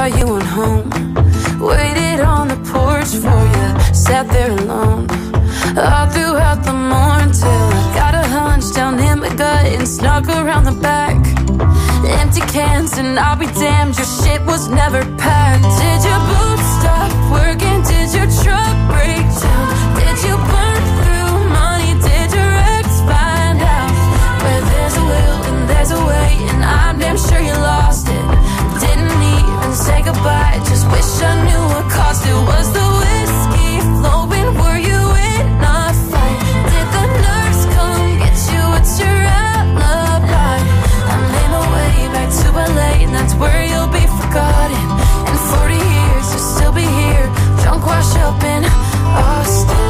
thought you went home. Waited on the porch for you, sat there alone all throughout the morning till I got a hunch down in my gut and snuck around the back. Empty cans and I'll be damned, your shit was never packed. Did your boots stop working? Did your truck break down? Did you burn through money? Did your ex find out? Where there's a will and there's a way, and I'm damn sure you lost it. Didn't even say goodbye, just wish I knew what caused it. Was the whiskey flowing? Were you in a fight? Did the nurse come get you? What's your alibi? I made my way back to LA, and that's where you'll be forgotten. In 40 years you'll still be here, drunk, washed up in Austin.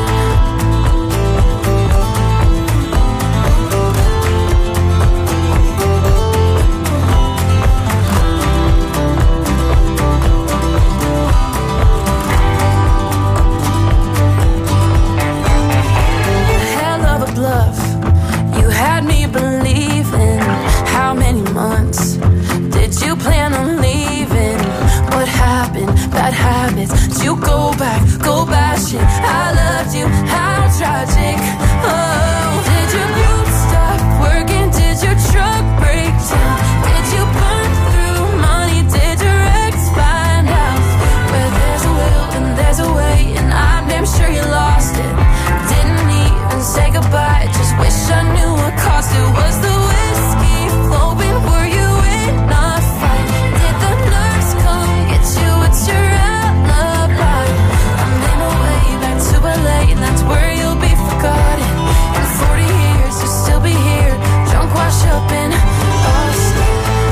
Bluff. You had me believing. How many months did you plan on leaving? What happened? Bad habits. Did you go back? Go bashing. I loved you. How tragic. Oh, did your boots stop working? Did your truck break down? Did you burn through money? Did your ex find out? Where there's a will and there's a way, and I'm damn sure you lost it. Didn't even say goodbye, just wish I knew what caused it. Was the whiskey flowing? Were you in a fight? Did the nurse come get you? What's your alibi? I made my way back to LA, and that's where you'll be forgotten. In 40 years you'll still be here, drunk, washed up in Austin.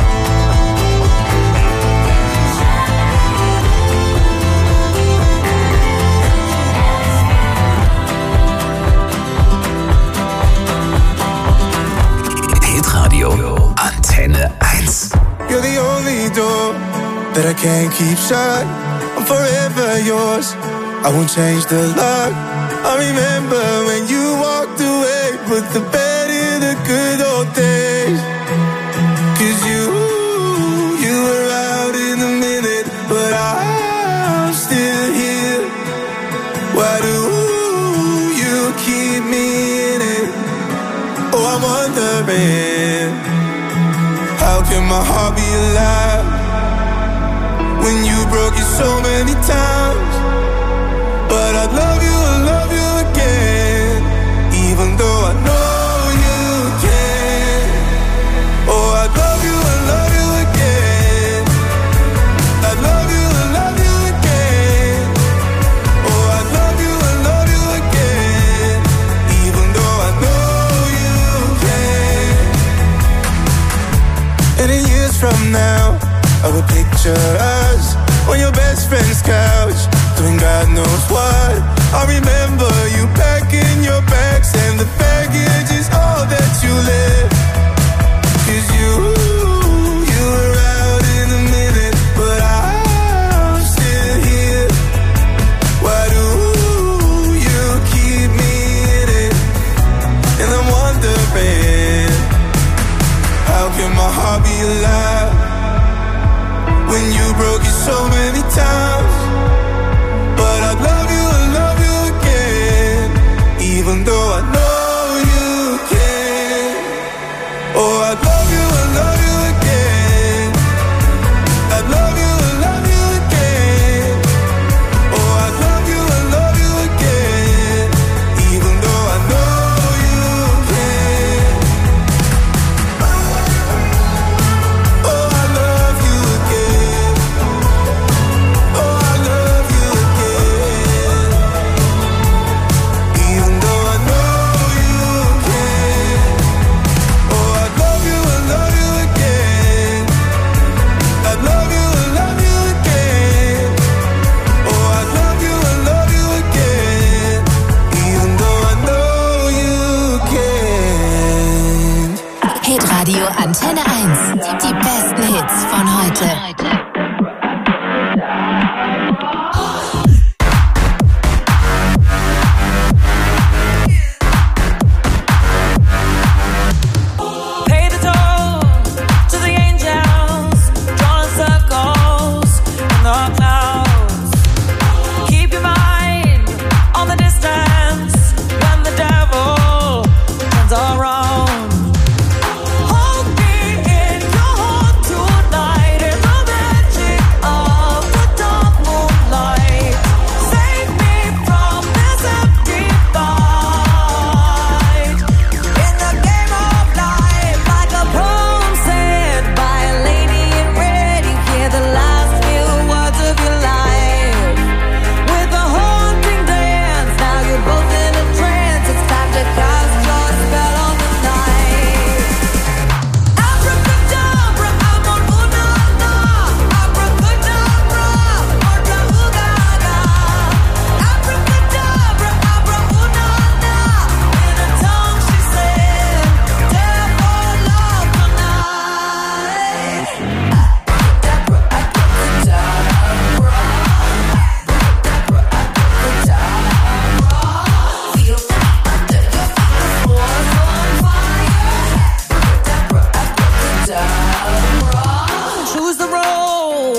Radio Antenne 1. You're the only door that I can't keep shut. I'm forever yours, I won't change the lock. I remember when you walked away, put the bed in the good old days. 'Cause you were out in a minute, but I'm still here. Why do you keep me in it? Oh, I'm wondering, how can my heart be alive when you broke it so many times? But I love you again, even though I know you can. Oh, I love you again. I love you again. Oh, I love you again, even though I know you can. And in years from now, I will picture us on your best friend's couch, doing God knows what. I remember you packing your bags, and the baggage is all that you left. 'Cause you were out in a minute, but I'm still here. Why do you keep me in it? And I'm wondering, how can my heart be alive when you broke it so many times? But I love you again, even though I know you can. Oh, I love you again. I love you again. Oh, I love you again, even though I know you can. Oh, I love you again. Oh,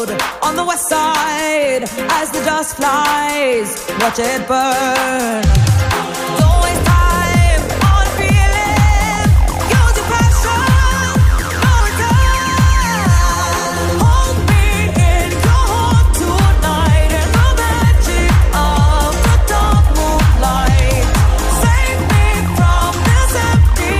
road on the west side. As the dust flies, watch it burn. Don't waste time on feeling. Use your passion, no return. Hold me in your heart tonight in the magic of the dark moonlight. Save me from this empty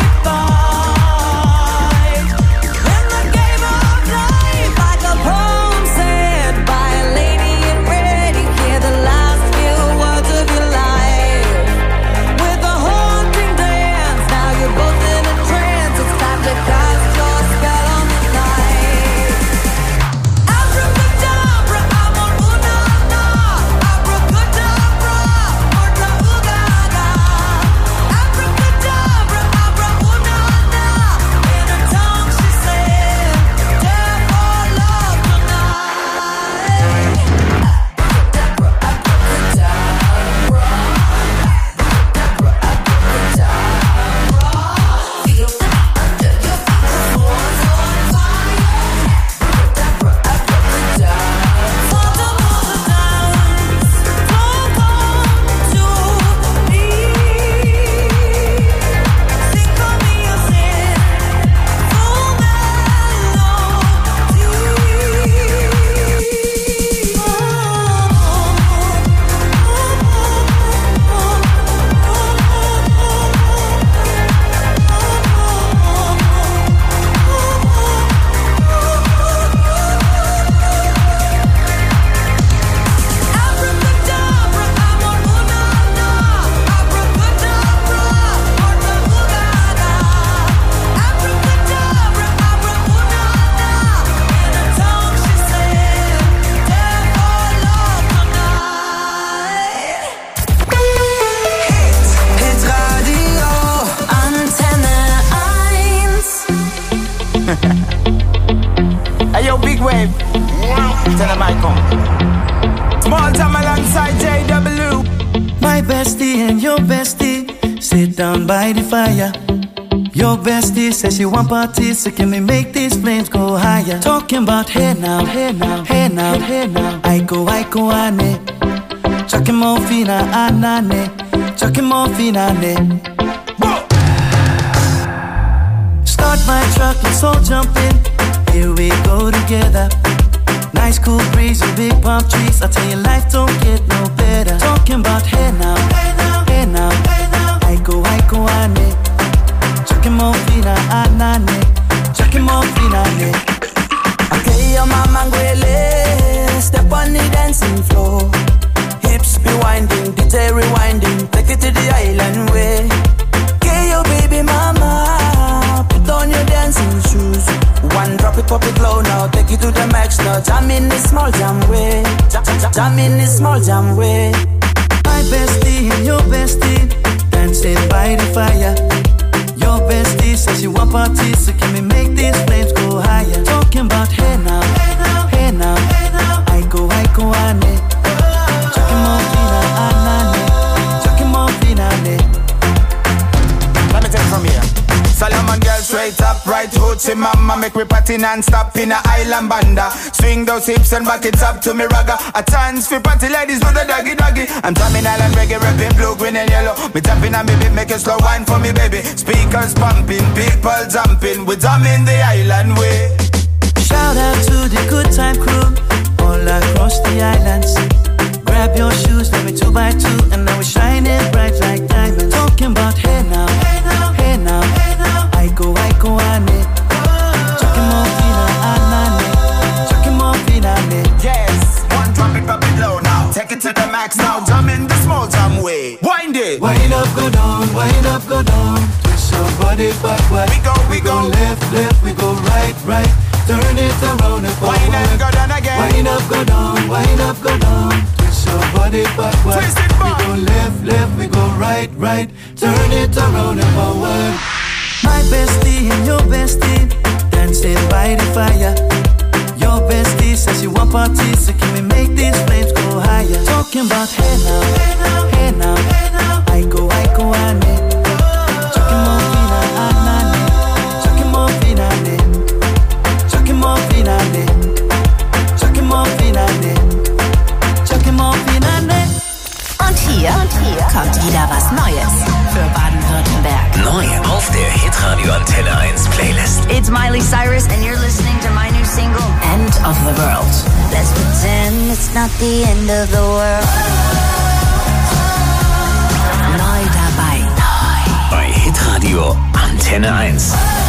fight. In the game of life, like a poem said by a lady in red, you hear the last few words of your life. With a haunting dance, now you're both in a trance. It's time to cast your spell on the night. Abracadabra, I'm on una-na. Abracadabra, orta ugaga. Abracadabra, abra-una-na. In her tongue she said, "Death or love tonight." Hey yo, big wave. Tell them I come. Small time alongside JW. My bestie and your bestie sit down by the fire. Your bestie says she want parties, so can we make these flames go higher? Talking about hey now, hey now, hey now, hey now. I go ane. Chucking more fina anane. Chucking more fina ne. Start my truck, let's all jump in. Here we go together. Nice cool breeze and big palm trees. I tell you, life don't get no better. Talking about hey now, hey now, hey now, hey now. I go ane. Chucking more fina anane. Chucking more fina ne. Okay, your mama ngwele, step on the dancing floor. Hips be winding, DJ rewinding, take it to the island way. Okay, your baby mama, put on your dancing shoes. One drop it, pop it low now, take it to the max now. Jam in the small jam way, jam in the small jam way. My bestie and your bestie dancing by the fire. Your bestie says she want parties, so can we make these flames go higher? Talking about hey now, hey now, hey now, hey now. I go ane. Chucking more fina anane. Chucking more fina ne. Let me take it from here. Solomon girl straight up, right hoochie mama. Make me party non-stop in a island banda. Swing those hips and back it up to me ragga. A chance for party ladies do the doggy doggy. I'm drumming island reggae, rapping blue, green and yellow. Me tapping on me beat, make a slow wine for me baby. Speakers pumping, people jumping. We drumming the island way. Shout out to the good time crew all across the islands. Grab your shoes, let me 2x2, and now we're shining bright like diamonds. Talking about hey now, hey now, hey now, hey now. I go ane. Chucking more fina anane. Chucking more fina ne. Yes, one drop it low now. Take it to the max now. Jump in the small jam way. Wind it. Wind up, go down, wind up, go down. Twist your body backward. We go left, left, we go right, right. Turn it around and forward. Wind up, go down again. Wind up, go down, wind up, go down. Twist your body backward. Twist it back. We go left, left, we go right, right. Turn it around and forward. My bestie and your bestie dancing by the fire. Your bestie says she want parties, so can we make these flames go higher? Talking about hey now, hey now, hey now, hey now. I go ane. Chucking more fina anane. Chucking more fina ne. Chucking more fina ne. Chucking more Miley Cyrus, and you're listening to my new single, End of the World. Let's pretend it's not the end of the world. Neu dabei. Bei Hitradio Antenne 1.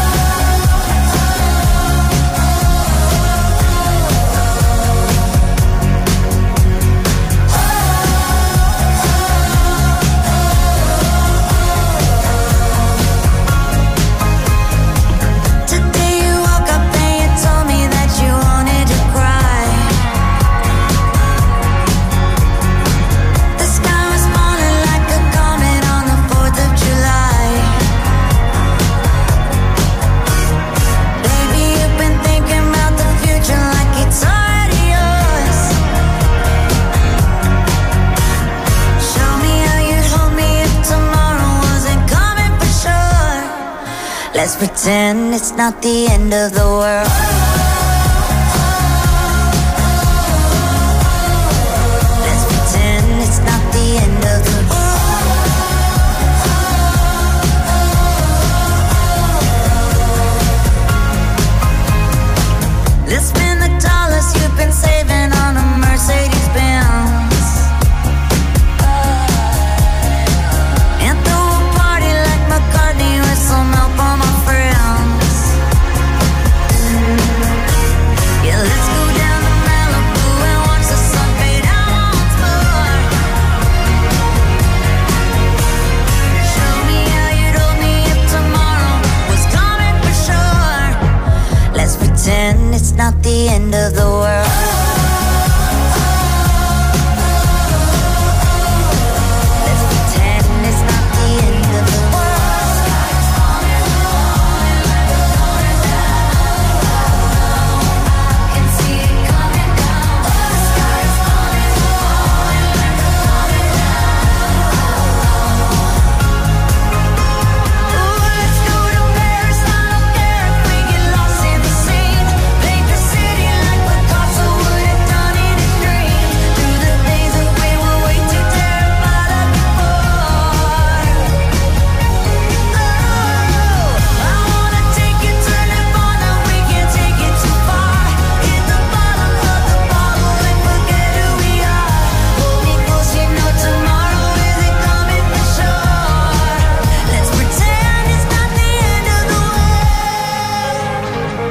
Let's pretend it's not the end of the world. Let's pretend it's not the end of the world. Let's spend the dollars you've been saving on a Mercedes Benz. And throw a party like McCartney with some help on my friends. Yeah, let's go down to Malibu and watch the sun fade out once more. Show me how you'd hold me if tomorrow was coming for sure. Let's pretend it's not the end of the world. Let's pretend it's not the end of the world. I can see it coming down. The sky is falling, falling like a domino. Ooh, let's go to Paris. I don't care if we get lost in the scene. Paint the city like Picasso would have done in his dream. Through the things that we were way too terrified of before. Oh, I wanna take you to Nirvana. We can't take it too far. Hit the bottom of the bottle and forget who we are. Hold me close, you know tomorrow isn't coming for sure. Let's pretend it's not the end of the world.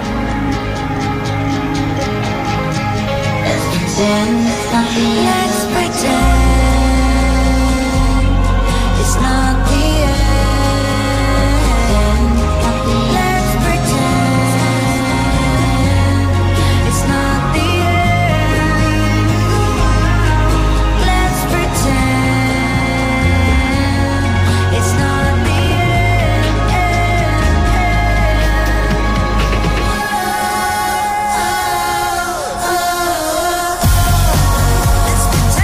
Let's pretend it's not the end. Let's pretend it's not the end. Let's pretend it's not the end. Let's pretend it's not the end. Let's pretend.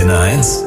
Antenne 1.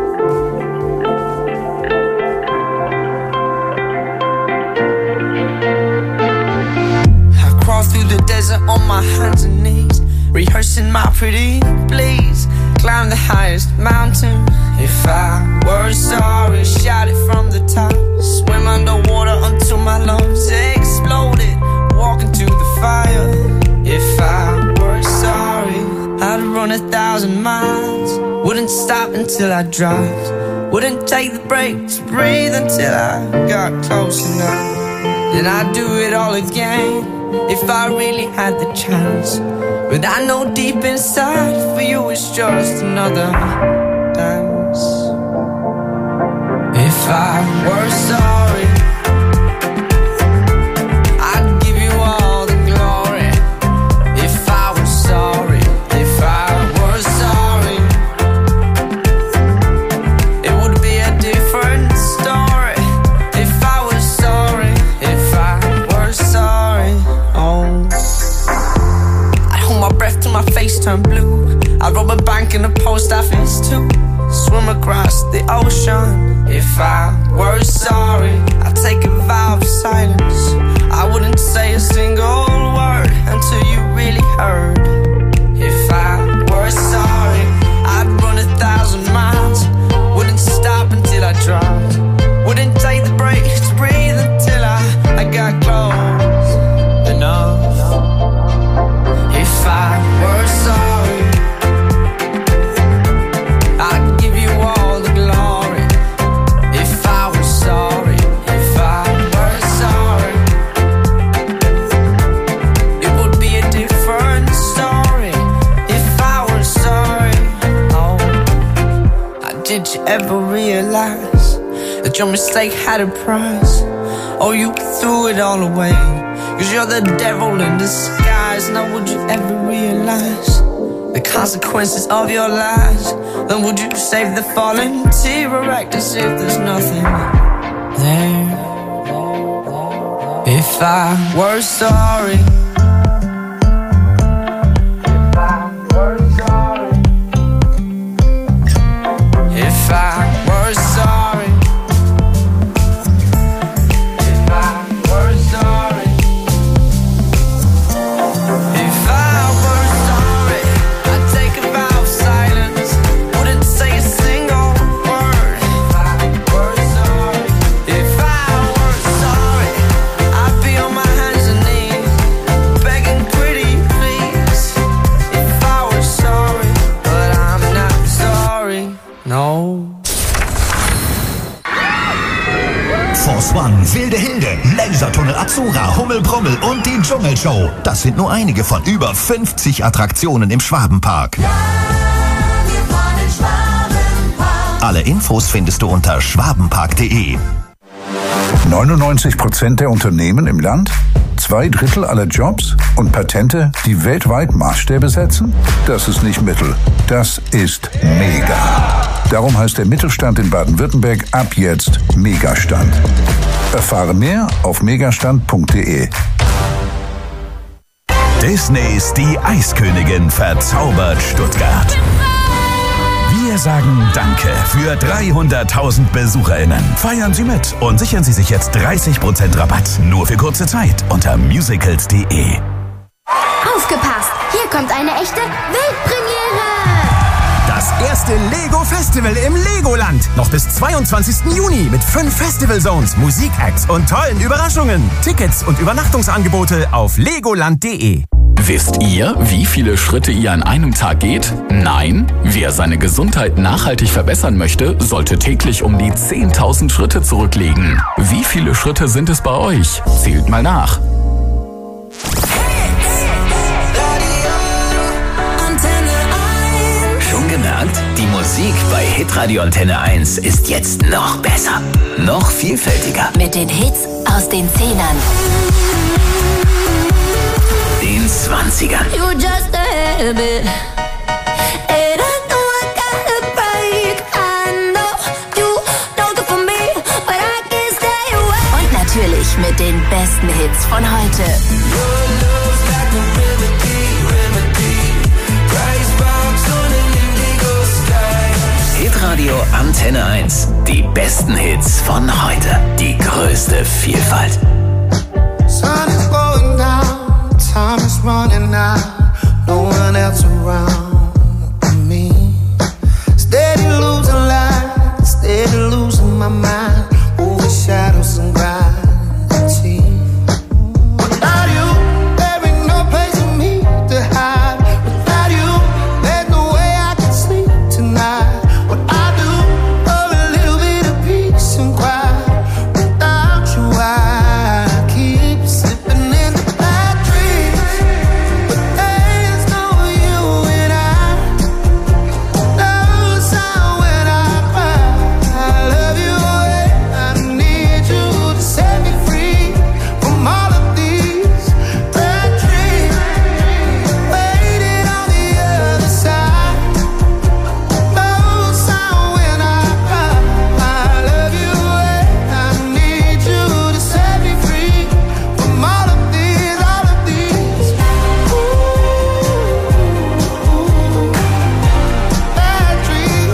I crawl through the desert on my hands and knees, rehearsing my pretty please. Climb the highest mountain. If I were sorry, shout it from the top. Swim underwater until my lungs exploded. Walk into the fire. If I were sorry, I'd run 1,000 miles. Wouldn't stop until I dropped. Wouldn't take the break to breathe until I got close enough. Then I'd do it all again if I really had the chance. But I know deep inside for you it's just another dance. If I were sorry, I'd give you all the glory. If I were sorry, if I were sorry, it would be a different story. If I was sorry, if I were sorry, oh, I'd hold my breath till my face turned blue. I'd rob a bank in a post office too. Swim across the ocean. If I were sorry, I'd take a vow of silence. I wouldn't say a single word until you really heard. If I were sorry, I'd run 1,000 miles. Wouldn't stop until I dropped. Wouldn't take the break to breathe until I got close enough. If I were sorry, I'd give you all the glory. If I was sorry, if I were sorry, it would be a different story. If I were sorry, oh, did you ever realize that your mistake had a price? Oh, you threw it all away, 'cause you're the devil in disguise. Now would you ever realize the consequences of your lies? Then would you save the fallen tear or act as if there's nothing there? If I were sorry, if I were sorry, if I were sorry, if I were sorry, if I were sorry, I'd take a vow of silence. Wouldn't say a single word. If I were sorry, if I were sorry, I'd be on my hands and knees, begging pretty please. If I were sorry, but I'm not sorry, no. Force One, Wilde Hilde, Lasertunnel Azura, Hummelbrummel und die Dschungelshow. Das sind nur einige von über 50 Attraktionen im Schwabenpark. Alle Infos findest du unter schwabenpark.de. 99% der Unternehmen im Land, 2/3 aller Jobs und Patente, die weltweit Maßstäbe setzen? Das ist nicht Mittel, das ist Mega. Darum heißt der Mittelstand in Baden-Württemberg ab jetzt Megastand. Erfahre mehr auf megastand.de. Disneys Die Eiskönigin verzaubert Stuttgart. Wir sagen Danke für 300.000 BesucherInnen. Feiern Sie mit und sichern Sie sich jetzt 30% Rabatt. Nur für kurze Zeit unter musicals.de. Aufgepasst! Hier kommt eine echte Weltpremiere! Das erste Lego Festival im Legoland. Noch bis 22. Juni mit 5 Festival Zones, Musikacts und tollen Überraschungen. Tickets und Übernachtungsangebote auf legoland.de. Wisst ihr, wie viele Schritte ihr an einem Tag geht? Nein? Wer seine Gesundheit nachhaltig verbessern möchte, sollte täglich um die 10.000 Schritte zurücklegen. Wie viele Schritte sind es bei euch? Zählt mal nach. Schon gemerkt? Die Musik bei Hitradio Antenne 1 ist jetzt noch besser. Noch vielfältiger. Mit den Hits aus den 10ern. Den 20ern. You just a habit. And I know I gotta break. I know you don't good for me, but I can't stay away. Und natürlich mit den besten Hits von heute. Antenne 1. Die besten Hits von heute. Die größte Vielfalt. Sun is going down, time is running out, no one else around but me. Steady losing light, steady losing my mind, over shadows and gravity. Without you, there ain't no place for me to hide. Without you, there's no way I can sleep tonight. What I do for a little bit of peace and quiet. Without you, I keep slipping into bad dreams. But there's no you and I. No sound when I cry. I love you and I need you to set me free from all of these bad dreams. Waiting on the other side. No sound when I cry. I love you and I need you to set me free from all of these, all of these. Bad dreams.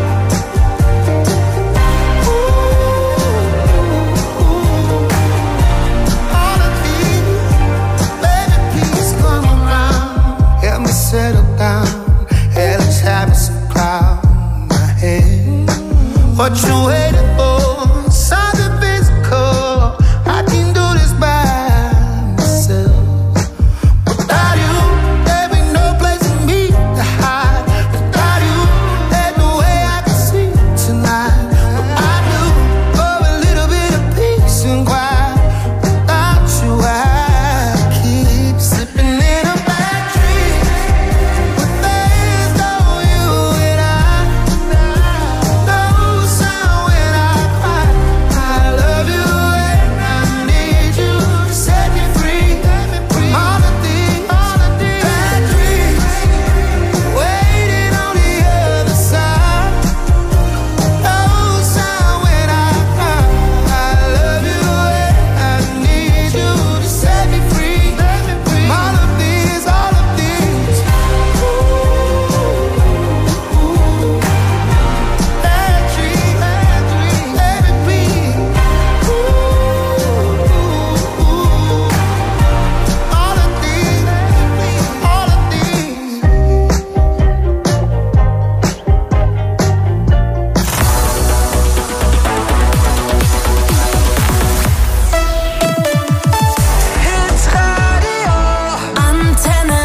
All of these. Baby, please come around. Help me settle down. Hell is having some cloud in my head. What you waiting for? Something physical. I can do this by myself. Without you, there ain't no place for me to hide. Without you, there's no way I can sleep tonight. What I do for a little bit of peace and quiet. Without you, I keep slipping in a bad dream. But there's no you and I. No sound when I cry. I love you and I need you to set me free. All of these bad dreams. Waiting on the other side. No sound when I cry. I love you and I need you to set me free. All of these, all of these. Bad dreams, baby, please. All of these, all of these. Hits Radio. Antenne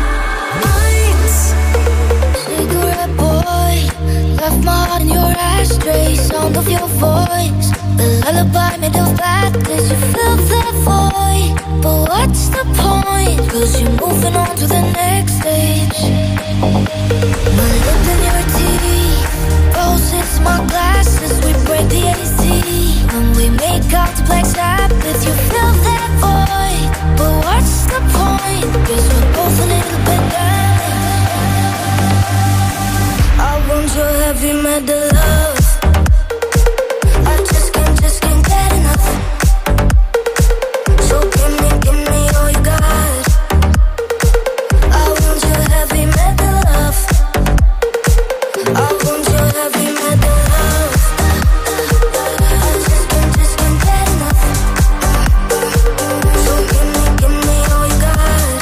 1. Cigarette boy, left my heart in your ashtray. Sound of your voice, the lullaby made of badness. You fill that void, but what's the point? 'Cause you're moving on to the next stage. My lip in your teeth, roses, my glasses. We break the AC when we make out to Black Sabbath. You fill that void, but what's the point? 'Cause we're both a little bit damaged. I want your heavy metal love. I just can't get enough. So give me all you got. I want your heavy metal love. I want your heavy metal love. I just can't get enough. So give me all you got.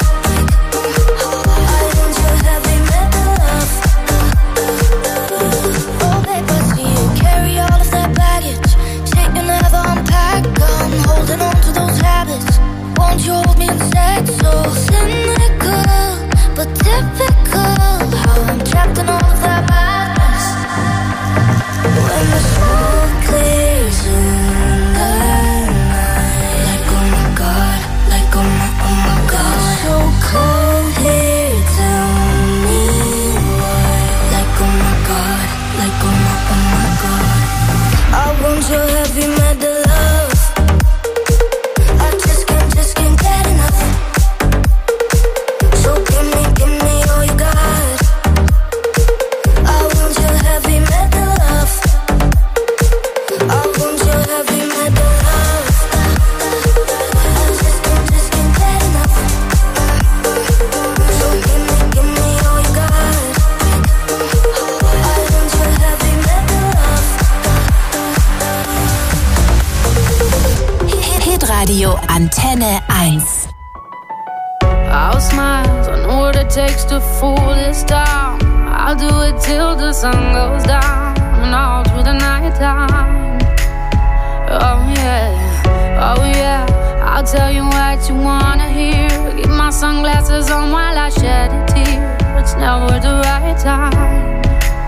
I want your heavy metal love. Oh baby. Antenne 1. I'll smile, I know what it takes to fool this town. I'll do it till the sun goes down and all through the night time. Oh yeah, I'll tell you what you wanna hear. Keep my sunglasses on while I shed a tear. It's never the right time.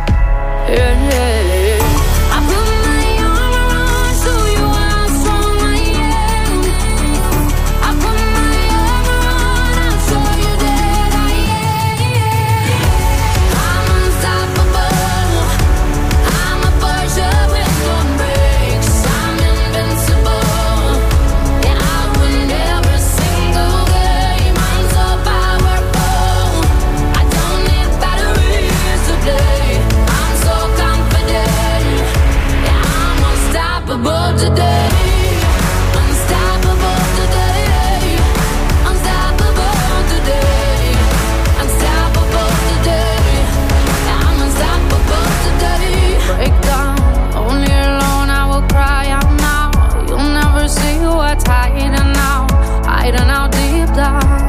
Yeah. I put my arm around, show you how strong I am. I put my arm around, I'll show you that I am. I'm unstoppable. I'm a Porsche with no brakes. I'm invincible. Yeah, I win every single game. I'm so powerful. I don't need batteries to play. I'm so confident. Yeah, I'm unstoppable today. Unstoppable today. Unstoppable today. Unstoppable today. Yeah, I'm unstoppable today. Break down, only alone I will cry out now. You'll never see what's hiding out deep down.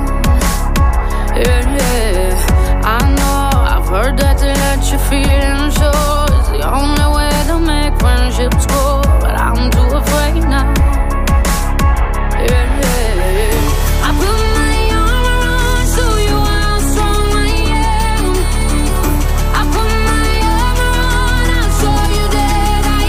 Yeah, I know, I've heard that to let your feelings show is the only way to make friendships grow, but I'm too afraid now. Yeah, I put my arm around, show you how strong I am. I put my arm around, I'll show you that I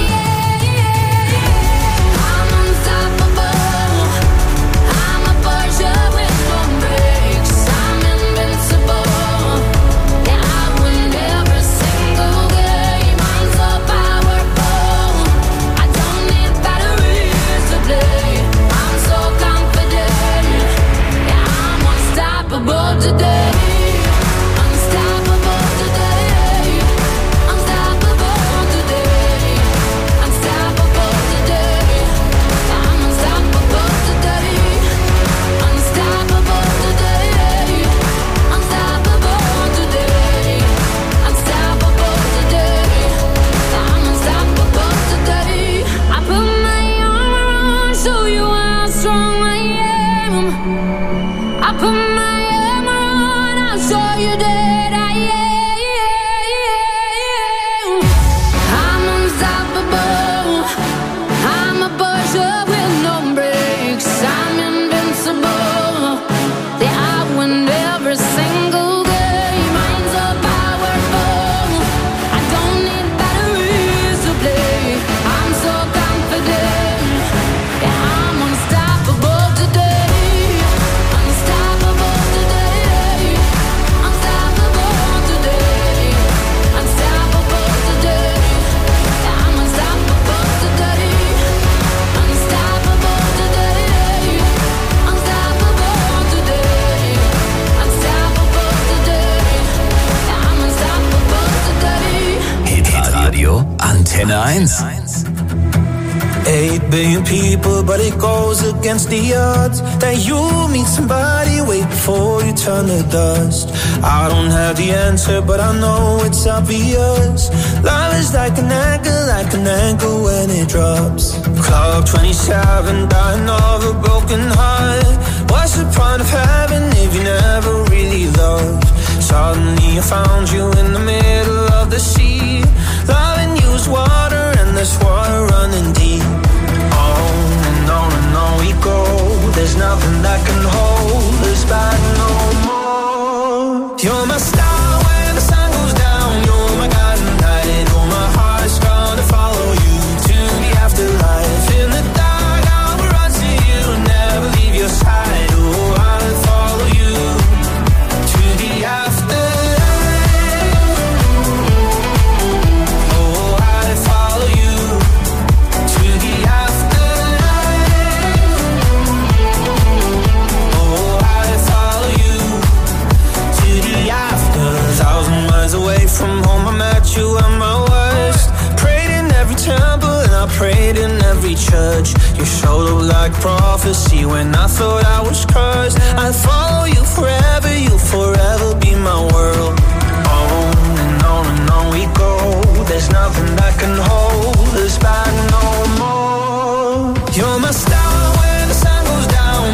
am. I'm unstoppable. I'm a Porsche with no brakes. I'm invincible. Yeah, I win every single game. I'm so powerful. I don't need batteries to play. I'm so confident. Yeah, I'm unstoppable today. Unstoppable today. Unstoppable today. Unstoppable today. Yeah, I'm unstoppable today. Unstoppable today. Unstoppable today. Unstoppable today. Yeah, I'm unstoppable today. I put my arm around, show you how strong I am. I put my arm around, I'll show you that I am. I'm unstoppable. I'm a Porsche with no brakes. I'm invincible. Yeah, I win every single game. I'm so powerful. I don't need batteries to play. I'm so confident. Yeah, I'm unstoppable today. Unstoppable today. Unstoppable today. Unstoppable today. Yeah, I'm unstoppable today. Unstoppable today. Unstoppable today. Unstoppable today. Yeah, I'm unstoppable today. Hitradio Antenne 1. 8 billion people, but it goes against the odds that you meet somebody way before you turn to dust. I don't have the answer, but I know it's obvious. Love is like an anchor when it drops. Clock 27, dying of a broken heart. What's the point of having if you never really loved? Suddenly I found you in the middle of the sea. Loving you's water and there's water running deep. On we go. There's nothing that can hold us back no more. You're my star when the sun goes down. You're my guiding light. Oh, my heart's gonna follow you to the afterlife. In the dark, I will run to you, never leave your side. Oh, I'll follow you to the afterlife. Oh, I'll follow you to the afterlife. Away from home, I met you at my worst. Prayed in every temple and I prayed in every church. You showed up like prophecy when I thought I was cursed. I'll follow you forever, you'll forever be my world. On we go. There's nothing that can hold us back no more. You're my star when the sun goes down.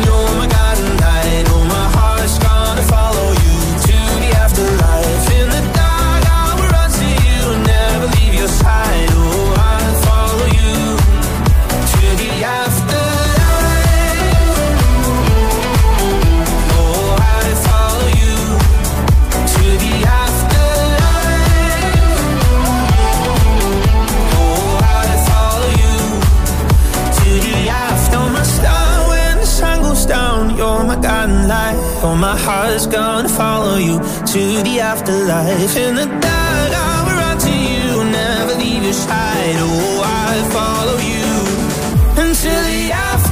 Oh, my heart's gonna follow you to the afterlife. In the dark, I will run to you, never leave your side. Oh, I follow you until the afterlife.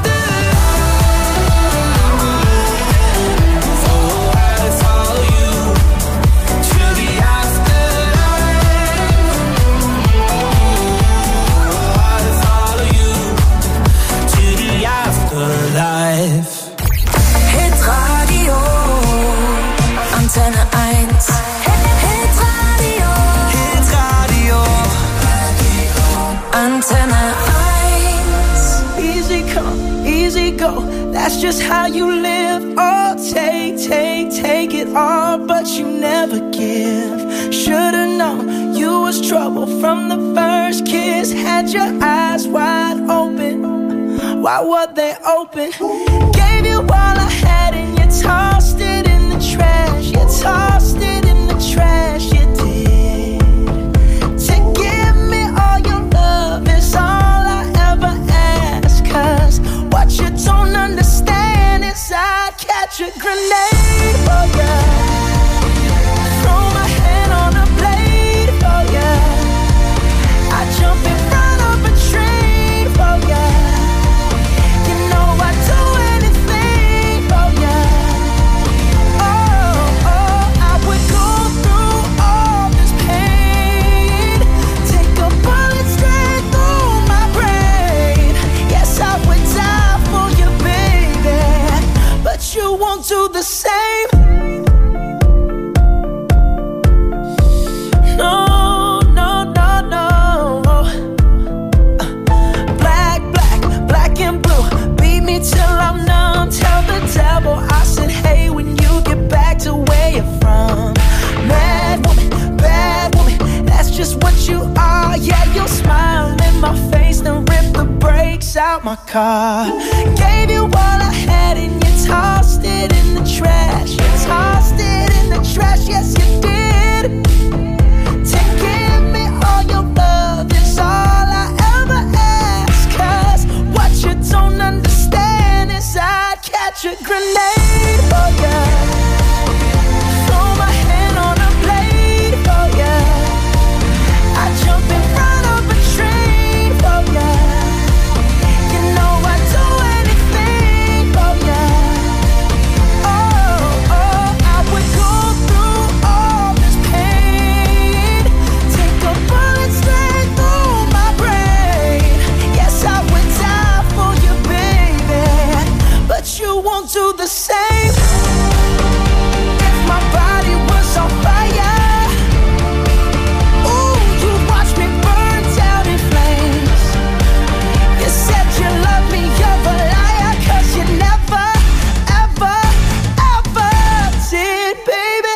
Oh, I follow you to the afterlife. Oh, I follow you to the afterlife. Hitradio Antenne 1. Hitradio Antenne 1. Easy come, easy go, that's just how you live. Oh, take it all, but you never give. Should've known you was trouble from the first kiss. Had your eyes wide open, why were they open? Gave you all I had and you tossed it in the trash. You tossed it in the trash, you did. To give me all your love is all I ever ask. Cause what you don't understand is I'd catch a grenade for ya. Throw my hand on a blade for ya. I'd jump in front of a train for ya. You know I'd do anything for ya. Oh, I would go through all this pain. Take a bullet straight through my brain. Yes, I would die for you, baby, but you won't do the same. No. Black and blue, beat me till I'm numb. Tell the devil I said hey when you get back to where you're from. Mad woman, that's just what you are. Yeah, you'll smile in my face, then rip the brakes out my car. Gave you all I had and you tossed it in the trash. You tossed it in the trash, yes you did. To give me all your love is all I ever ask. Cause what you don't understand is I'd catch a grenade for ya. Throw my hand on a blade for ya. I'd jump in front of a train for ya. You know I'd do anything for ya. Oh, I would go through all this pain. Take a bullet straight through my brain. Yes, I would die for you, baby, but you won't do the same. If my body was on fire, ooh, you watch me burn down in flames. You said you love me, you're a liar, cause you never, ever, ever did, baby.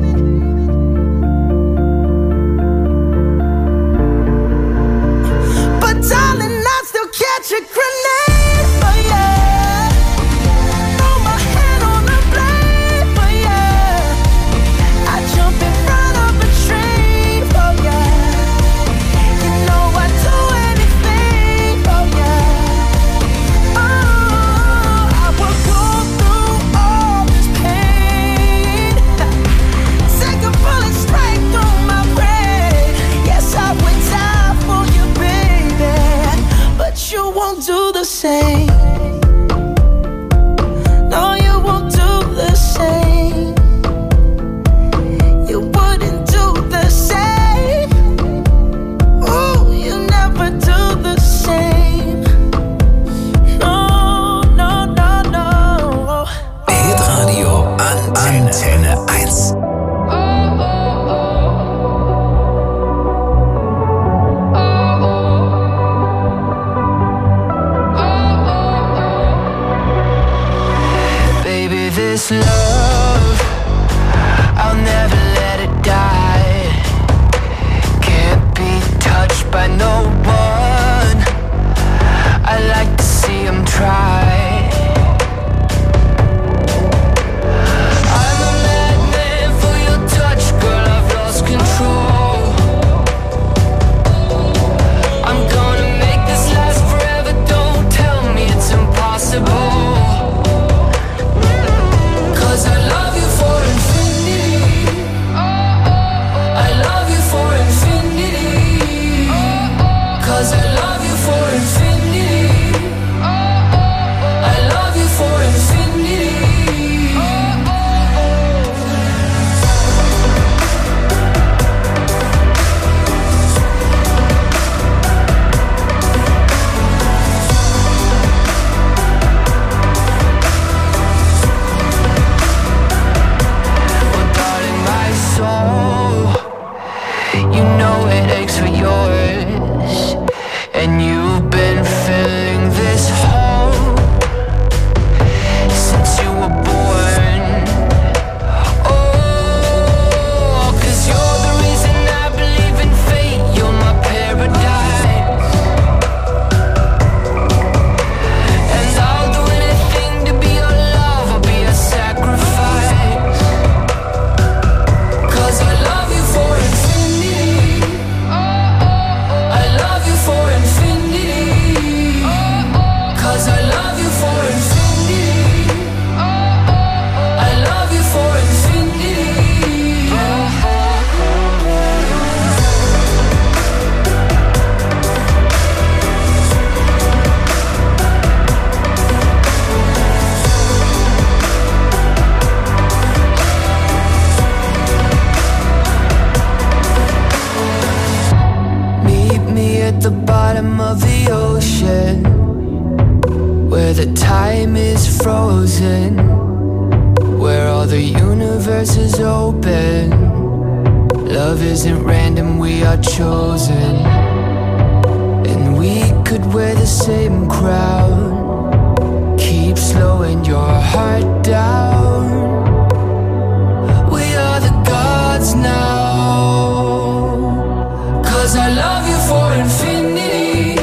But darling, I'd still catch a grenade for ya. Throw my hand on a blade for ya. I'd jump in front of a train for ya. You know I'd do anything for ya. Oh, I would go through all this pain. Take a bullet straight through my brain. Yes, I would die for you, baby, but you won't do the same. No, you won't do the same. You wouldn't do the same. Ooh, you never do the same. No. Hitradio Antenne 1. Oh, bottom of the ocean, where the time is frozen, where all the universe is open. Love isn't random, we are chosen. And we could wear the same crown, keep slowing your heart down. We are the gods now, 'cause I love you for infinity.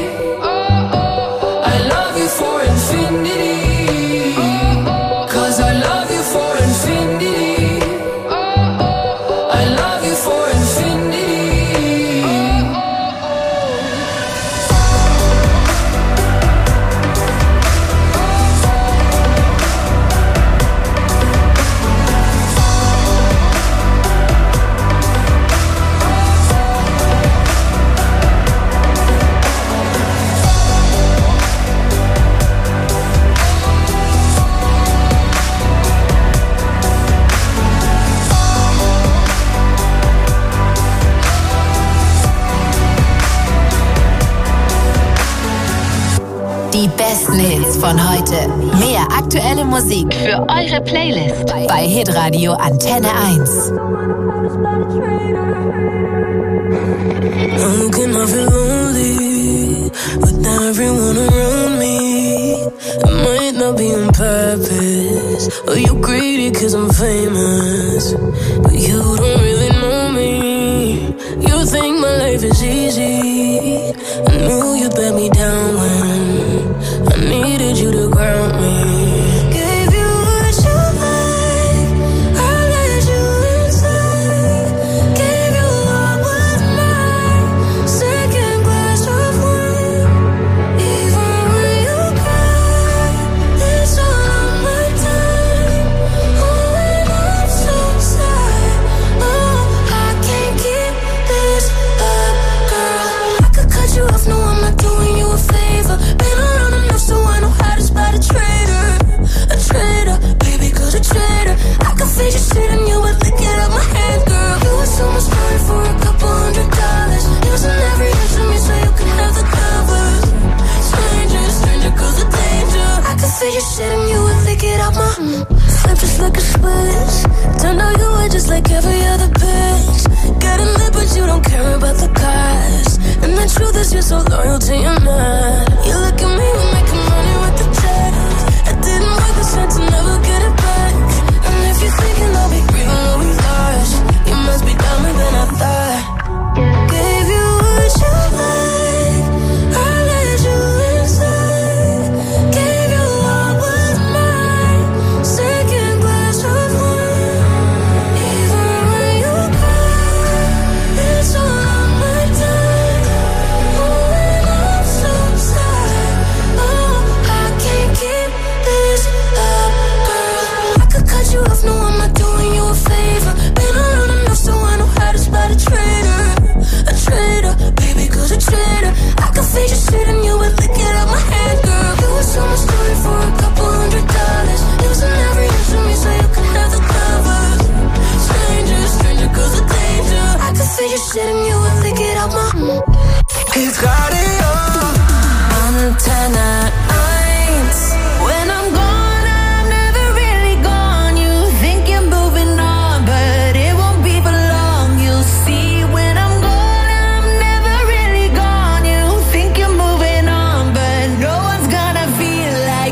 I love you for infinity, 'cause I love you for infinity. I love you for infinity. Die besten Hits von heute. Mehr aktuelle Musik für eure Playlist bei Hitradio Antenne 1. How can I feel lonely with everyone around me? It might not be on purpose, or you greedy 'cause I'm famous, but you don't really know me. You think my life is easy. I knew you'd let me down when I needed you to ground me. Gave you what you like, I let you inside. Gave you what was mine, second glass of wine. Even when you cry, it's all on my time. Oh, and I'm so sad. Oh, I can't keep this up, girl. I could cut you off, no, I'm not doing you a favor. Been around enough so I know how to spot a traitor. A traitor, baby, 'cause a traitor. I could fade your shit and you would lick it up my hand, girl. You were so much money for a couple $100. Using every inch of me so you could have the covers. Stranger, stranger, 'cause of danger. I could fade your shit and you would lick it up my flip just like a switch. Turned out you were just like every other bitch. Got a lip but you don't care about the cost. And the truth is you're so loyal to your man. You look at me, we're making money with the checks. I didn't work this hard to never get it back. And if you're thinking I'll be grieving what we lost, you must be dumber than I thought. Gave you what you like, I let you inside. Gave you what was mine, second glass of wine. Even when you cry, it's all on my time. Oh, and I'm so sad. Oh, I can't keep this up, girl. I could cut you off, no, I'm not doing you a favor. Been around enough so I know how to spot a traitor. A traitor, baby, 'cause a traitor. I could fade your shit and you would lick it out my hand, girl. You were so much money for a couple $100. Using every inch of me so you could have the covers. Stranger, stranger, 'cause of danger. I could fade your shit and you would lick it out my Hitradio Antenne 1. When I'm gone, I'm never really gone. You think you're moving on, but it won't be for long. You'll see when I'm gone, I'm never really gone. You think you're moving on, but no one's gonna feel like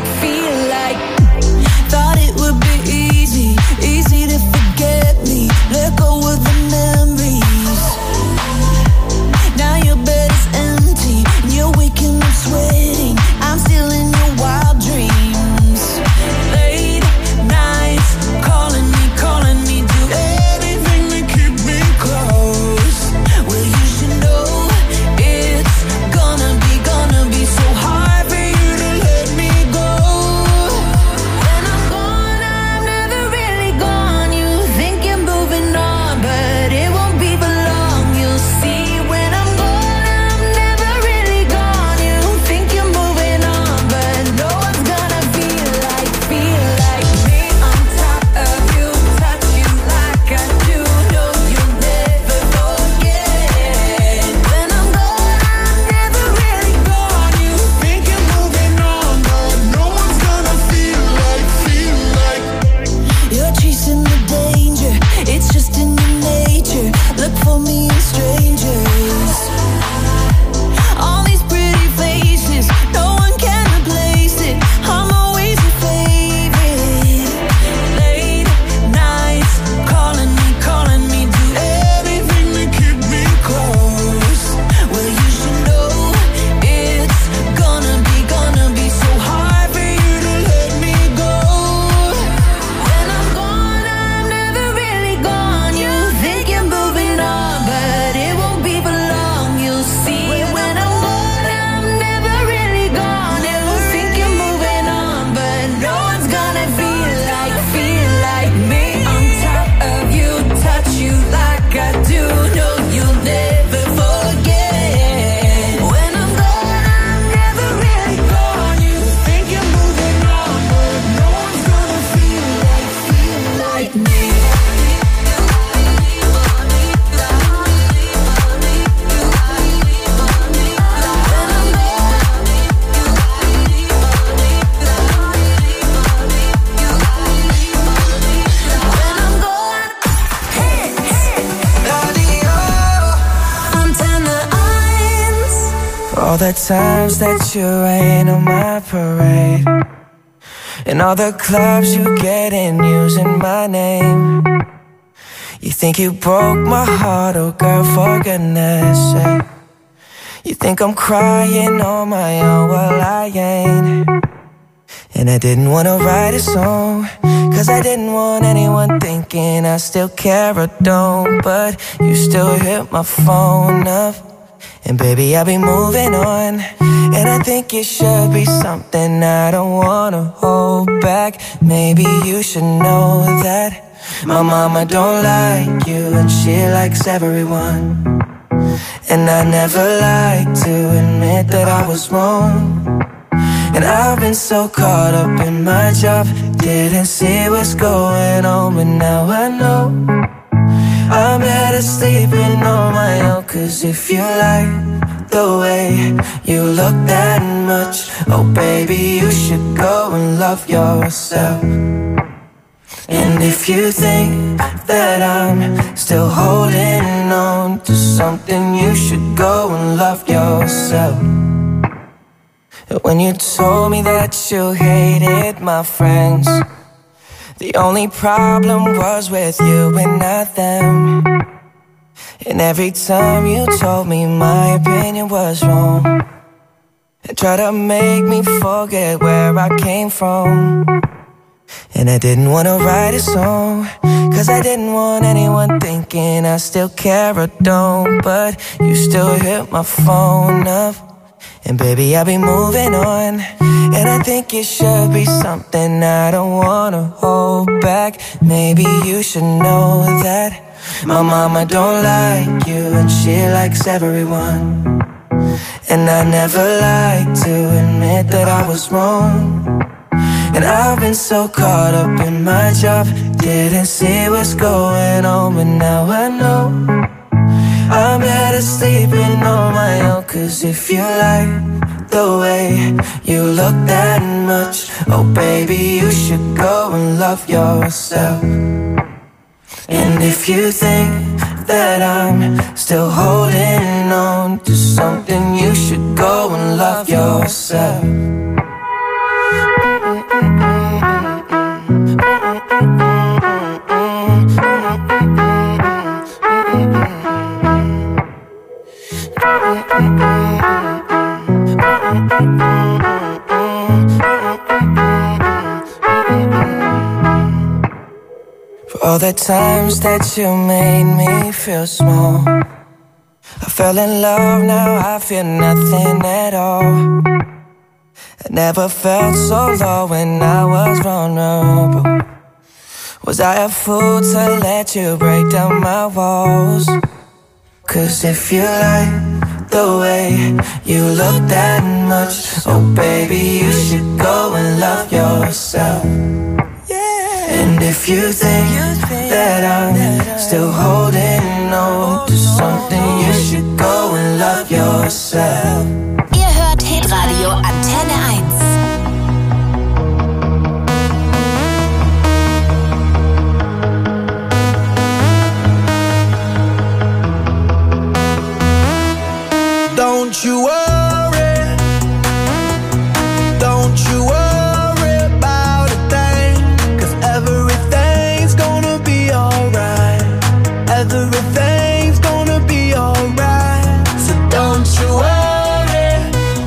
Thought it would be easy to forget me. Let go of the memories. Now your bed is empty. all the times that you rain on my parade, and all the clubs you get in using my name. You think you broke my heart, oh girl, for goodness sake. You think I'm crying on my own, well I ain't. And I didn't wanna write a song, cause I didn't want anyone thinking I still care or don't. But you still hit my phone up, and baby I'll be moving on. And I think it should be something I don't wanna hold back. Maybe you should know that my mama don't like you, and she likes everyone. And I never like to admit that I was wrong. And I've been so caught up in my job, didn't see what's going on, but now I know I'm better sleeping on my own. Cause if you like the way you look that much, oh baby, you should go and love yourself. And if you think that I'm still holding on to something, you should go and love yourself. When you told me that you hated my friends, the only problem was with you and not them. And every time you told me my opinion was wrong, and tried to make me forget where I came from. And I didn't wanna write a song, cause I didn't want anyone thinking I still care or don't. But you still hit my phone up, and baby I'll be moving on. And I think it should be something I don't wanna hold back. Maybe you should know that my mama don't like you, and she likes everyone. And I never like to admit that I was wrong. And I've been so caught up in my job, didn't see what's going on, but now I know I'm better sleeping on my own. Cause if you like the way you look that much, oh baby, you should go and love yourself. And if you think that I'm still holding on to something, you should go and love yourself. For all the times that you made me feel small, I fell in love, now I feel nothing at all. I never felt so low when I was vulnerable. Was I a fool to let you break down my walls? Cause if you like the way you look that much, oh baby, you should go and love yourself. And if you think that I'm still holding on to something, you should go and love yourself. Ihr hört Hitradio Antenne 1. Don't you worry, don't you worry about a thing, cause everything's gonna be alright. Everything's gonna be alright. So don't you worry,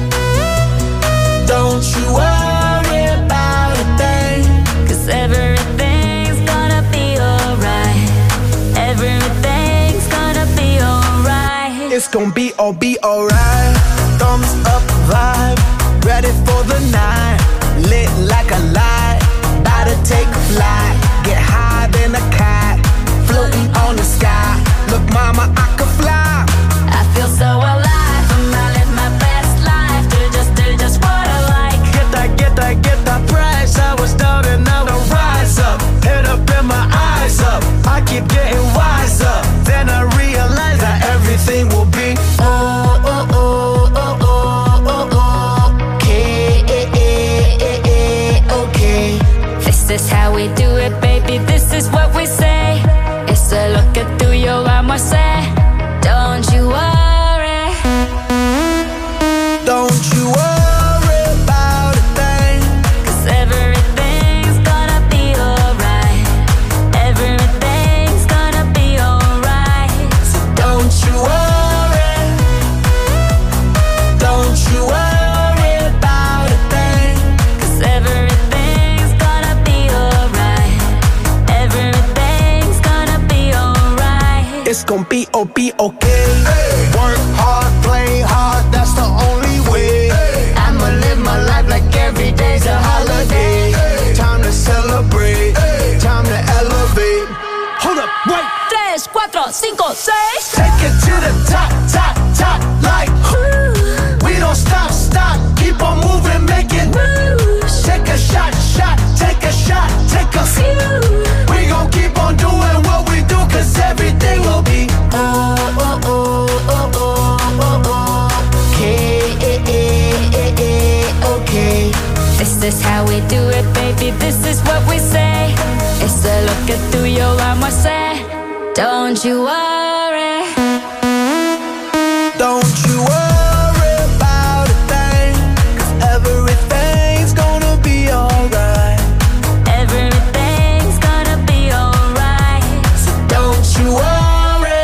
don't you worry about a thing, cause everything's gonna be alright. Everything's gonna be alright. It's gonna be alright. Thumbs up vibe, ready for the night. Lit like a light, about to take a flight. Get higher than a cat, floating on the sky. Look mama, I could fly. I feel so alive, and I live my best life. Do just what I like. Get that price. I was down and now I rise up. Head up and my eyes up. I keep getting wiser. Then I realize that everything will be okay. This is how we do it, baby. This is what we say. It's a look at through your armor, say. Don't Don't you worry about a thing, 'cause everything's gonna be alright. Everything's gonna be alright. so don't you worry. Don't you worry about a thing, 'Cause everything's gonna be alright. Everything's gonna be alright. it's gon' be okay. Work hard, play hard, that's the only way. I'ma live my life like every day's a holiday. Time to celebrate, time to elevate. Hold up, wait. 3, 4, 5, 6. Take it to the top, top, top, like we don't stop, stop, keep on moving, make it moves. Take a shot, shot, take a shot, take a few. We gon' keep on doing what we do, 'cause everything will be okay. This is how we do it, baby. This is what we say. It's a look at through your arm, I say. Don't you worry. Don't you worry about a thing, 'cause everything's gonna be alright. Everything's gonna be alright. So don't you worry.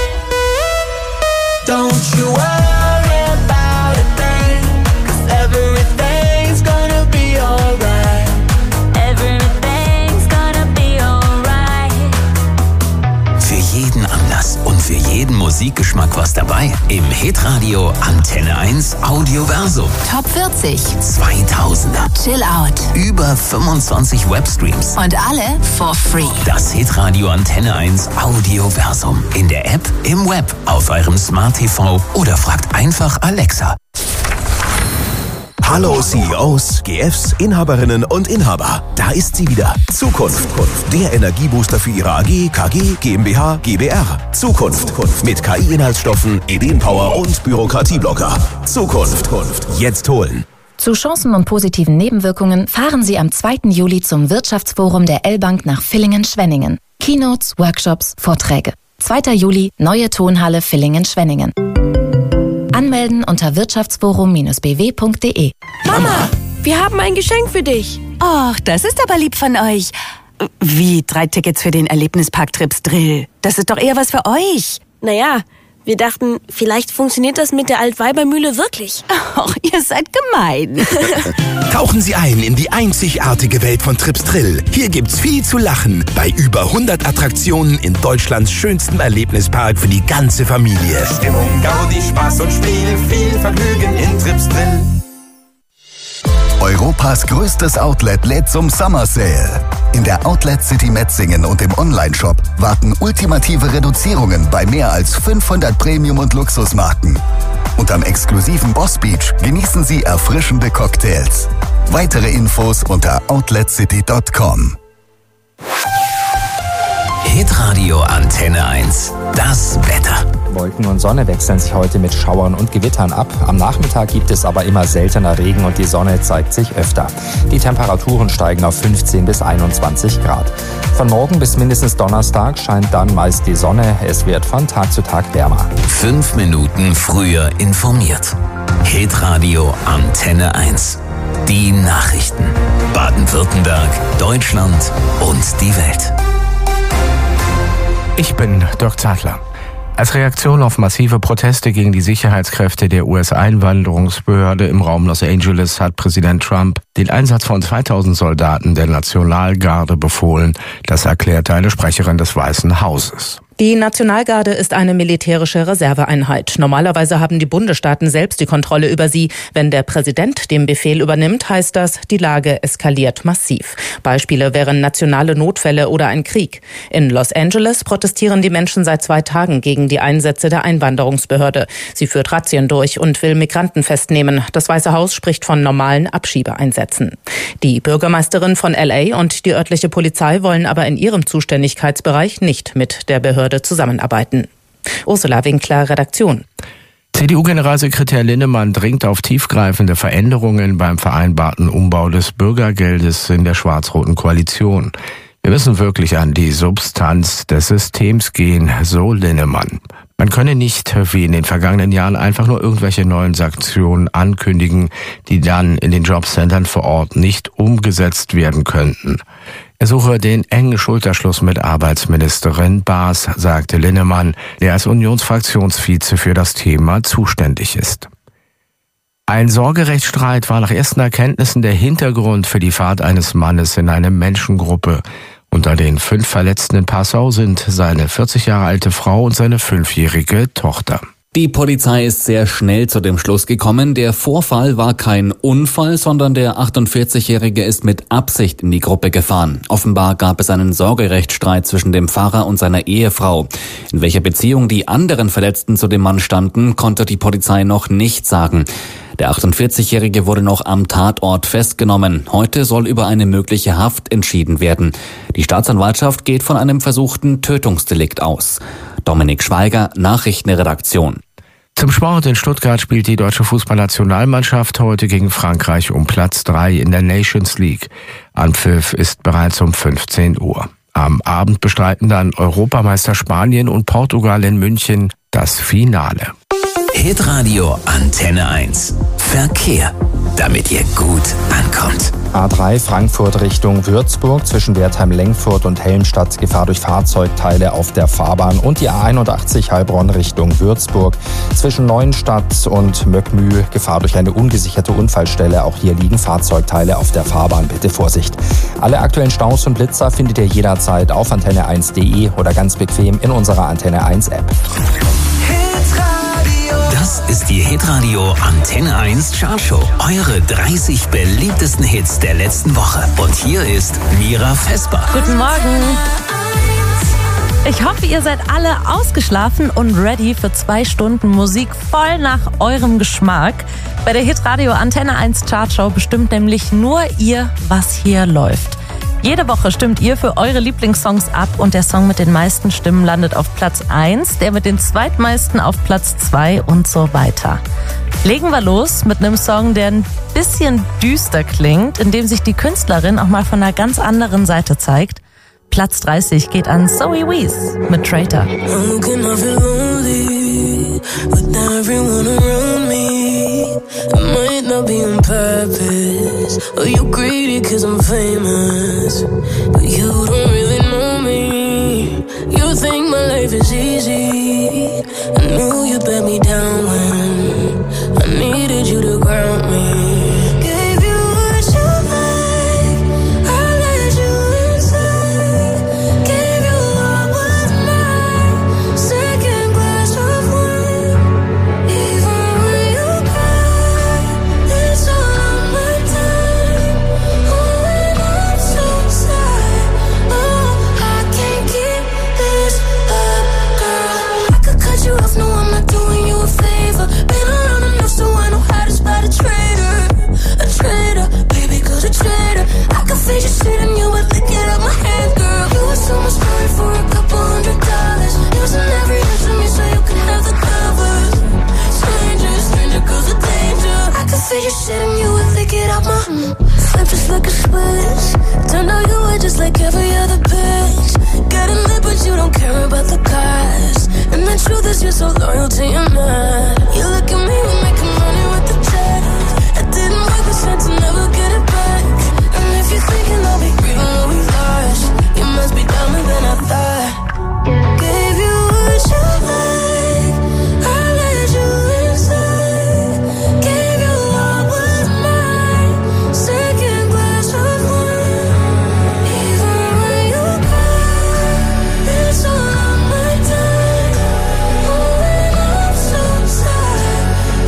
Don't you worry about a thing, 'cause everything's gonna be alright. Everything's gonna be alright. Für jeden Anlass und für jeden Musikgeschmack was dabei im Hitradio Antenne 1 Audioversum. Top 40. 2000er. Chill Out. Über 25 Webstreams. Und alle for free. Das Hitradio Antenne 1 Audioversum. In der App, im Web, auf eurem Smart TV oder fragt einfach Alexa. Hallo CEOs, GFs, Inhaberinnen und Inhaber. Da ist sie wieder. Zukunft. Der Energiebooster für Ihre AG, KG, GmbH, GbR. Zukunft. Mit KI-Inhaltsstoffen, Ideenpower und Bürokratieblocker. Zukunft. Jetzt holen. Zu Chancen und positiven Nebenwirkungen fahren Sie am 2. Juli zum Wirtschaftsforum der L-Bank nach Villingen-Schwenningen. Keynotes, Workshops, Vorträge. 2. Juli, neue Tonhalle Villingen-Schwenningen. Anmelden unter wirtschaftsforum-bw.de. Mama, wir haben ein Geschenk für dich. Och, das ist aber lieb von euch. Wie 3 Tickets für den Erlebnispark Trips Drill? Das ist doch eher was für euch. Naja, wir dachten, vielleicht funktioniert das mit der Altweibermühle wirklich. Och, ihr seid gemein. Tauchen Sie ein in die einzigartige Welt von Trips Drill. Hier gibt's viel zu lachen bei über 100 Attraktionen in Deutschlands schönstem Erlebnispark für die ganze Familie. Stimmung, Gaudi, Spaß und Spiel, viel Vergnügen in Trips Drill. Europas größtes Outlet lädt zum Summer Sale. In der Outlet City Metzingen und im Onlineshop warten ultimative Reduzierungen bei mehr als 500 Premium- und Luxusmarken. Und am exklusiven Boss Beach genießen Sie erfrischende Cocktails. Weitere Infos unter outletcity.com. Hitradio Antenne 1. Das Wetter. Wolken und Sonne wechseln sich heute mit Schauern und Gewittern ab. Am Nachmittag gibt es aber immer seltener Regen und die Sonne zeigt sich öfter. Die Temperaturen steigen auf 15 bis 21 Grad. Von morgen bis mindestens Donnerstag scheint dann meist die Sonne. Es wird von Tag zu Tag wärmer. 5 Minuten früher informiert. Hitradio Antenne 1. Die Nachrichten. Baden-Württemberg, Deutschland und die Welt. Ich bin Dirk Zadler. Als Reaktion auf massive Proteste gegen die Sicherheitskräfte der US-Einwanderungsbehörde im Raum Los Angeles hat Präsident Trump den Einsatz von 2000 Soldaten der Nationalgarde befohlen. Das erklärte eine Sprecherin des Weißen Hauses. Die Nationalgarde ist eine militärische Reserveeinheit. Normalerweise haben die Bundesstaaten selbst die Kontrolle über sie. Wenn der Präsident den Befehl übernimmt, heißt das, die Lage eskaliert massiv. Beispiele wären nationale Notfälle oder ein Krieg. In Los Angeles protestieren die Menschen seit 2 Tagen gegen die Einsätze der Einwanderungsbehörde. Sie führt Razzien durch und will Migranten festnehmen. Das Weiße Haus spricht von normalen Abschiebeeinsätzen. Die Bürgermeisterin von LA und die örtliche Polizei wollen aber in ihrem Zuständigkeitsbereich nicht mit der Behörde zusammenarbeiten. Ursula Winkler, Redaktion. CDU-Generalsekretär Linnemann dringt auf tiefgreifende Veränderungen beim vereinbarten Umbau des Bürgergeldes in der schwarz-roten Koalition. Wir müssen wirklich an die Substanz des Systems gehen, so Linnemann. Man könne nicht, wie in den vergangenen Jahren, einfach nur irgendwelche neuen Sanktionen ankündigen, die dann in den Jobcentern vor Ort nicht umgesetzt werden könnten. Er suche den engen Schulterschluss mit Arbeitsministerin Baas, sagte Linnemann, der als Unionsfraktionsvize für das Thema zuständig ist. Ein Sorgerechtsstreit war nach ersten Erkenntnissen der Hintergrund für die Fahrt eines Mannes in eine Menschengruppe. Unter den 5 Verletzten in Passau sind seine 40 Jahre alte Frau und seine 5-jährige Tochter. Die Polizei ist sehr schnell zu dem Schluss gekommen, der Vorfall war kein Unfall, sondern der 48-Jährige ist mit Absicht in die Gruppe gefahren. Offenbar gab es einen Sorgerechtsstreit zwischen dem Fahrer und seiner Ehefrau. In welcher Beziehung die anderen Verletzten zu dem Mann standen, konnte die Polizei noch nicht sagen. Der 48-Jährige wurde noch am Tatort festgenommen. Heute soll über eine mögliche Haft entschieden werden. Die Staatsanwaltschaft geht von einem versuchten Tötungsdelikt aus. Dominik Schweiger, Nachrichtenredaktion. Zum Sport: in Stuttgart spielt die deutsche Fußballnationalmannschaft heute gegen Frankreich um Platz 3 in der Nations League. Anpfiff ist bereits um 15 Uhr. Am Abend bestreiten dann Europameister Spanien und Portugal in München das Finale. Hitradio Antenne 1. Verkehr, damit ihr gut ankommt. A3 Frankfurt Richtung Würzburg zwischen Wertheim-Lengfurt und Helmstadt Gefahr durch Fahrzeugteile auf der Fahrbahn und die A81 Heilbronn Richtung Würzburg zwischen Neuenstadt und Möckmühl Gefahr durch eine ungesicherte Unfallstelle. Auch hier liegen Fahrzeugteile auf der Fahrbahn. Bitte Vorsicht. Alle aktuellen Staus und Blitzer findet ihr jederzeit auf antenne1.de oder ganz bequem in unserer Antenne 1 App. Das ist die Hitradio Antenne 1 Chartshow. Eure 30 beliebtesten Hits der letzten Woche. Und hier ist Mira Vesper. Guten Morgen. Ich hoffe, ihr seid alle ausgeschlafen und ready für 2 Stunden Musik voll nach eurem Geschmack. Bei der Hitradio Antenne 1 Chartshow bestimmt nämlich nur ihr, was hier läuft. Jede Woche stimmt ihr für eure Lieblingssongs ab und der Song mit den meisten Stimmen landet auf Platz 1, der mit den zweitmeisten auf Platz 2 und so weiter. Legen wir los mit einem Song, der ein bisschen düster klingt, in dem sich die Künstlerin auch mal von einer ganz anderen Seite zeigt. Platz 30 geht an Zoe Wees mit Traitor. It might not be on purpose, or you greedy cause I'm famous, but you don't really know me. You think my life is easy. I knew you'd let me down when I needed you to ground me. Gave you what you like, I let you inside. Gave you what was mine, second glass of wine. Even when you cry, it's all on my time. Oh, and I'm so sad. Oh, I can't keep this up, girl. I could cut you off, no, I'm not doing you a favor. Been around enough so I know how to spot a traitor. A traitor, baby girl's a traitor. I could fade your shit and you would lick it out my hand, girl. You were so much money for a couple $100. Using every inch of me so you can have the covers. Stranger, girl's a danger. I could fade your shit and you would lick it out my flip just like a switch. Turned out you were just like every other bitch. Getting lit but you don't care about the cost. And the truth is you're so loyal to your man. You look at me, we're making money with the cheddar. It didn't work, we said to never get it back. And if you're thinking I'll be grieving what we lost, you must be dumber than I thought. Gave you what you like, I let you inside. Gave you what was mine, second glass of wine. Even when you cry, it's all on my time. Oh, and I'm so sad.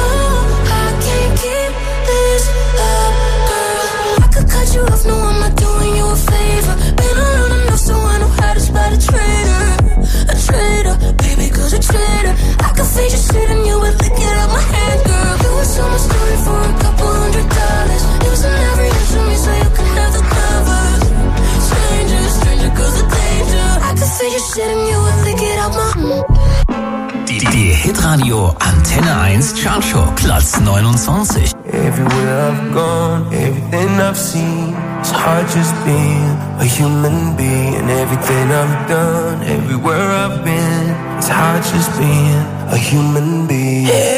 Oh, I can't keep this up, girl. I could cut you off, no, I'm not doing you a favor. Been around enough so I know how to spot a traitor. A traitor, baby girl's a traitor. I could fade your shit and you would lick it out my hand, girl. You were so much story for a couple $100. Using every inch of me so you can have the covers. Stranger, girl's a danger. I could fade your shit and you would lick it out my Die Hitradio Antenne 1 Chartshow, Platz 29. Everywhere I've gone, everything I've seen, it's hard just being a human being. Everything I've done, everywhere I've been, It's hard just being a human being.